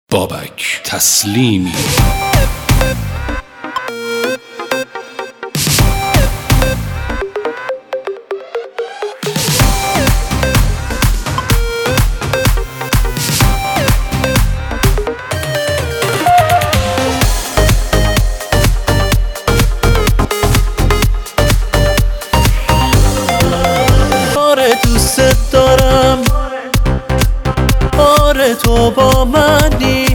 بابک تسلیمی. آره دوست دارم، آره تو با منی،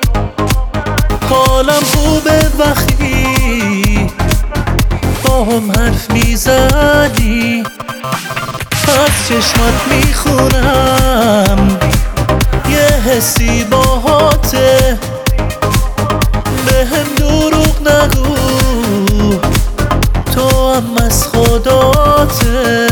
حالم خوبه وقتی با هم حرف میزنی، از چشمات میخونم یه حسی باهاته، به هم دروغ نگو تو هم از خداته،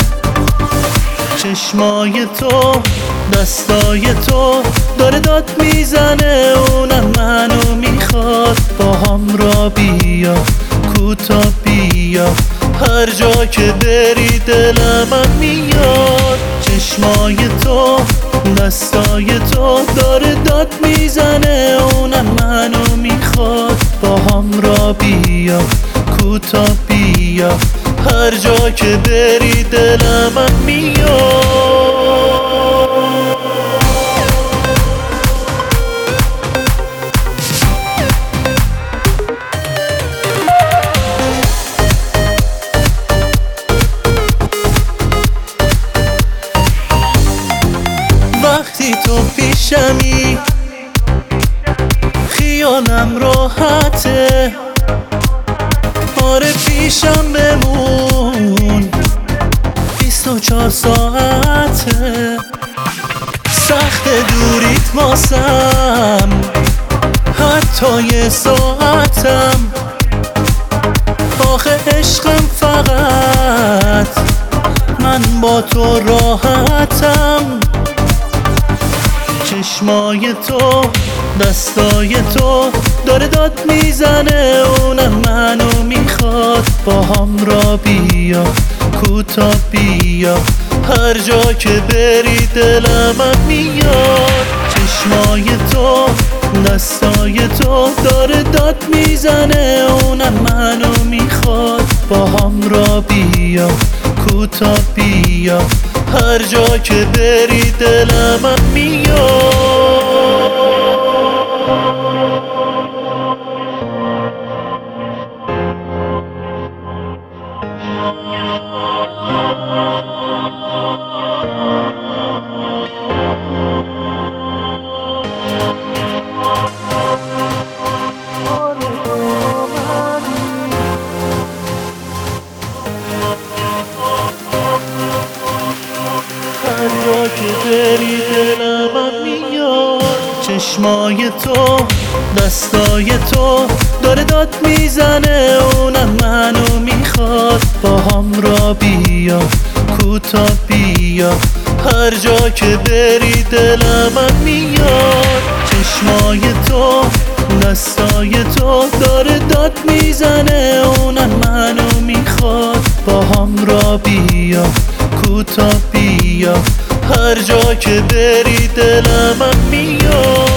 چشمای تو دستای تو داره داد میزنه، اونم منو میخواد با هم را بیا کوتا بیا، هر جا که بری دلم میاد، چشمای تو دستای تو داره داد میزنه، اونم منو میخواد با هم را بیا کوتا بیا، هر جا که بری دلم میاد. وقتی تو پیشمی خیالم راحته، آره پیشم بمون 24 ساعته، سخت دوریت واسم حتی یه ساعتم، آخه عشقم فقط من با تو راحتم، چشمای تو دستای تو داره داد میزنه، اونم منو میخواد با هم را بیا کوتا بیا، هر جا که بری دلم میاد، چشمای تو دستای تو داره داد میزنه، اونم منو میخواد با هم را بیا کوتا بیا، هر جا که بری دلم میاد. هر جا که بری دلم میاد، چشمای تو دستای تو داره داد میزنه، اونم منو میخواد با هم را بیا کوتا بیا، هر جا که بری دلم میاد، چشمای تو دستای تو داره داد میزنه، اونم منو میخواد با هم را بیا کوتا بیا، هر جا که بری دلم میاد.